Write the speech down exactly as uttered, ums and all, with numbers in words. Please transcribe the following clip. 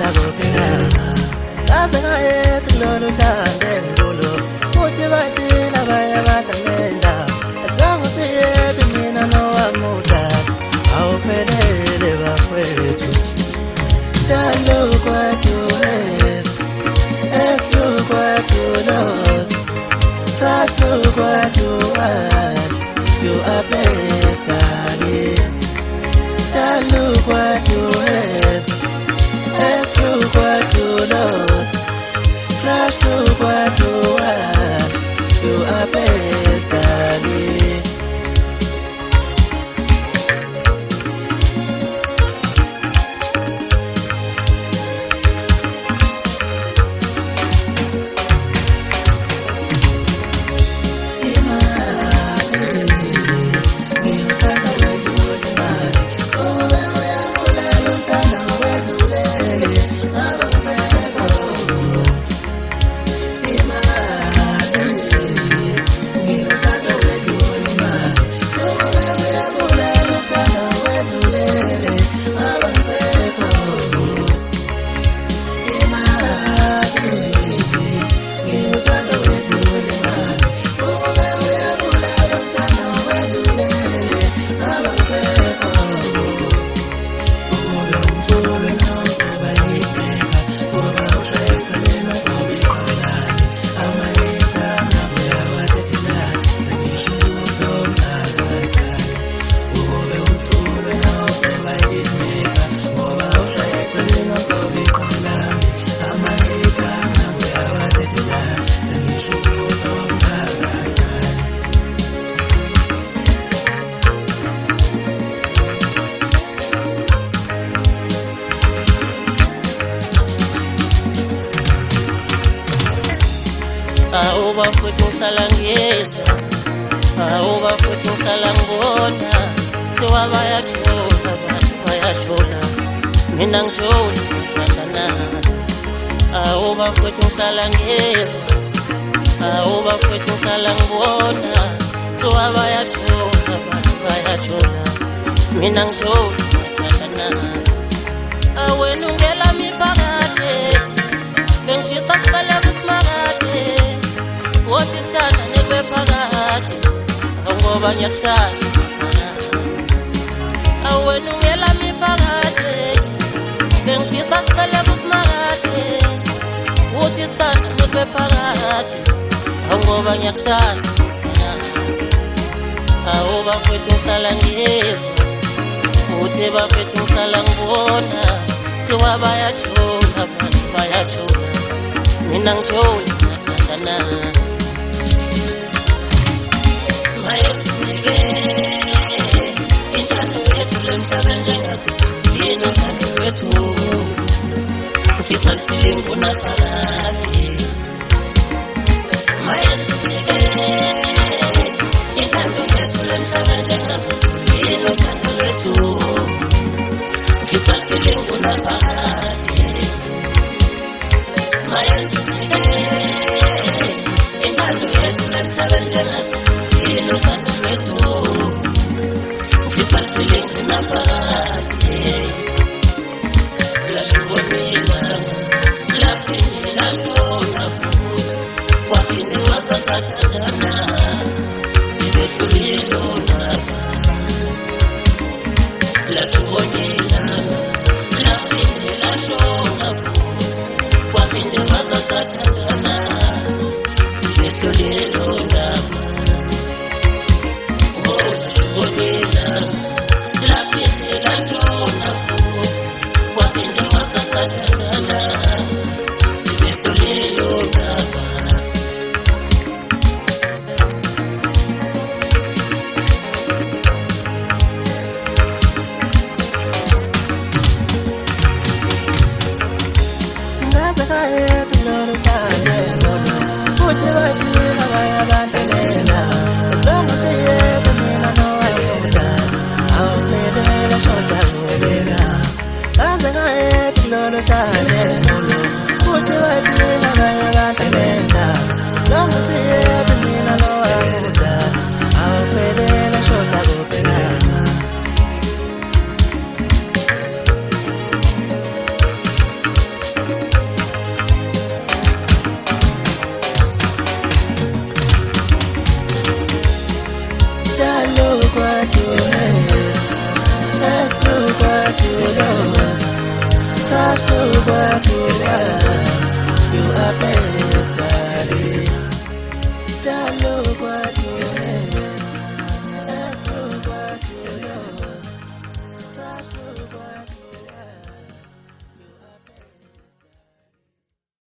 shoda kuphela kaze ngayeka lolu thande ngolo uthi bathi labaya batalenda asangu siyebi mina nowamuda awuphelele bafowethu dalo kwathu ex look what you lost trash look what you had you are blessed darling that look what you have ex look what you lost trash look what you had you are blessed darling. Aoba futhi usalangizwa aoba futhi usalangibona thiwa bayajola abantu bayajola mina ngijola ngithandana aoba futhi usalangizwa aoba futhi usalangibona thiwa bayajola abantu bayajola mina ngijola ngithandana awena ungela miphakade bengifisa sicela kusimakade wothi sana nekwephakade ngoba ngiyakuthanda awena ungela miphakade bengifisa sicela kusimakade wothi sana nekwephakade ngoba ngiyakuthanda awu bafethu uhlala ngizwa uthi bafethu uhlala ngibona thiwa bayajola abantu bayajola mina ngijola ngiyathandana mayesike intando yethu lemhlaba njengasizini intando yethu ufisa phile ngonaphakade mayesike intando yethu lemhlaba njengasizini intando yethu ufisa phile ngonaphakade mayesike intando yethu lemhlaba njengasizini intando yethu ufisa phile ngonaphakade la shubonela la pena shona futhi kwapinde wasasathandana sibehlulelo naba la shubonela la pena shona futhi kwapinde wasasathandana sibehlulelo naba oh la shubonela la pena shona futhi kwapinde wasasathandana sibehlulelo naba what you are. You are blessed.